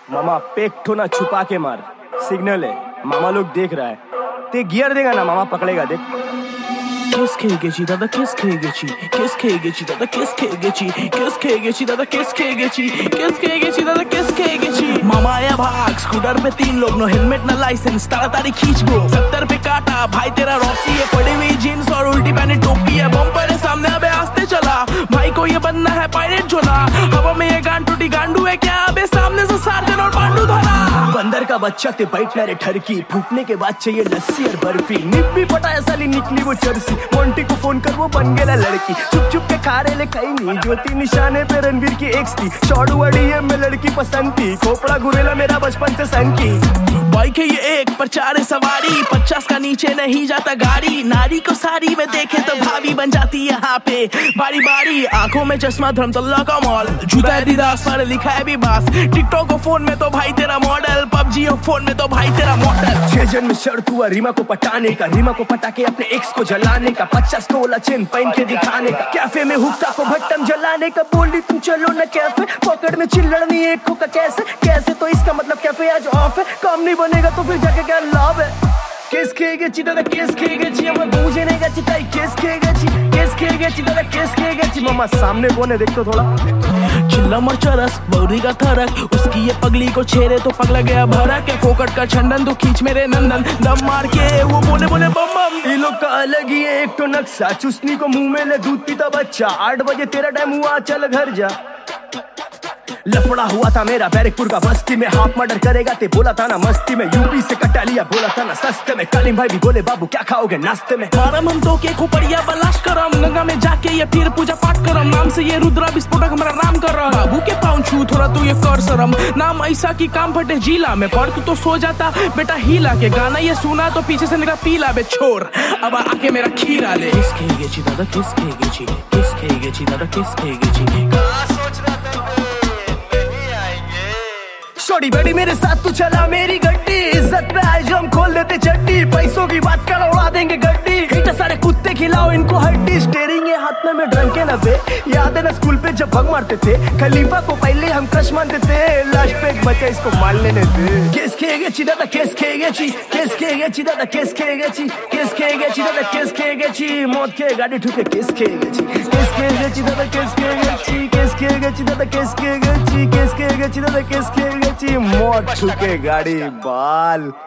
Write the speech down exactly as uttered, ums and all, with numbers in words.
मामा पेट ना छुपा के मार, सिग्नल है, मामा लोग देख रहा है। ते गियर देगा ना मामा पकड़ेगा, देख। Kiss Kegechi, dada kiss Kegechi, kiss Kegechi, dada kiss Kegechi, kiss Kegechi, dada kiss Kegechi, kiss Kegechi, dada kiss Kegechi। मामा आया भाग, स्कूटर पे तीन लोग, नो हेलमेट ना लाइसेंस, ताड़ाताड़ी खींच गो। सत्तर पे काटा, भाई तेरा रॉसी है, पड़ी हुई जीन्स और उल्टी पहने टोपी है, बम्पर है सामने, अबे आस्ते चला, भाई को ये बनना है पायलट झोला। हवा में ये गांड टूटी गांडू है क्या, अबे सामने से सार्जन और पांडू धरा। बंदर का बच्चा ते बैठना रे ठरकी, फूटने के बाद चाहिए लस्सी और बर्फी, निप्पी पटाया साली निकली वो चरसी, मोंटी को फोन कर वो बन गया लड़की, चुप चुप के खा रहे ले कहीं नहीं, ज्योति निशाने पे रणवीर की एक्स थी, शॉर्ट वर्डी है में लड़की पसंद थी, खोपड़ा गुरेला मेरा बचपन से संग की। बाइक है ये एक पर चार सवारी, पचास का नीचे नहीं जाता गाड़ी, नारी को साड़ी में देखे तो भाभी बन जाती यहाँ पे बारी बारी, आंखों में चश्मा धर्मतल्ला का मॉल, जूता एडिडास पर लिखा है भी बास, टिकटॉक को फोन में तो भाई तेरा मॉडल, पबजी और फोन में तो भाई तेरा मॉडल। छह जन में शर्त हुआ रीमा को पटाने का, रीमा को पटा के अपने एक्स को जलाने का, पचास तोला चेन पहन के दिखाने का, कैफे में हुक्का को भट्टम जलाने का, बोली तुम चलो न कैफे, पॉकेट में चिल्लड़नी एक को का कैसे कैसे, तो इसका मतलब कैफे आज ऑफ है, काम नहीं बनेगा तो फिर जाके क्या लाभ है। केस खेगेची दादा केस खेगेची, हम बूझे नहीं गची ताई केस खेगेची, केस खेगेची दादा केस खेगेची। मामा सामने कौन है देख तो थोड़ा, चिल्ला मरचरस बौरी का थरक, उसकी ये पगली को छेड़े तो पगला गया भरा के, फोकट का छंडन तो खींच मेरे नंदन, दम मार के वो बोले बोले बम बम। ये लोग का अलग ही है एक तो नक्शा, चुसनी को मुंह में ले दूध पीता बच्चा, आठ बजे तेरा टाइम हुआ चल घर जा। लफड़ा हुआ था मेरा बैरकपुर का बस्ती में, हाफ मर्डर करेगा ते बोला था ना मस्ती में, यूपी से कटा लिया बोला था ना सस्ते में, कालिम भाई भी बोले बाबू क्या खाओगे नाश्ते में, मारा हम तो के खोपड़िया बलाश करम, गंगा में जाके ये फिर पूजा पाठ करम, नाम से ये रुद्रा विस्फोटक हमारा नाम कर रहा, बाबू के पाँव छू थोड़ा तू ये कर शरम, नाम ऐसा की काम फटे जिला में, पर तू तो सो जाता बेटा हिला के, गाना ये सुना तो पीछे से निकला पीला बे छोर, अब आके मेरा खीरा ले। किस खेगेची दादा किस खेगेची, किस खेगेची दादा किस खेगेची। छोटी बेटी मेरे साथ तू चला मेरी गड्डी, इज्जत पे आए जो हम खोल देते चट्टी, पैसों की बात कर उड़ा देंगे गड्डी, इतने सारे कुत्ते खिलाओ इनको हड्डी, स्टेरिंग है हाथ में मैं ड्रंक है ना बे, याद है ना स्कूल पे जब भग मारते थे, खलीफा को पहले हम क्रश मानते थे, लास्ट पे एक बच्चा इसको मार लेने थे। केस खेगेची दादा केस खेगेची, केस खेगेची दादा केस खेगेची, केस खेगेची दादा केस खेगेची, मौत के गाड़ी ठुके केस खेगेची, केस खेगेची दादा केस खेगेची, केस खेगेची दादा केस खेगेची, केस खेगेची दादा केस खेगेची, मौत ठुके गाड़ी बाल।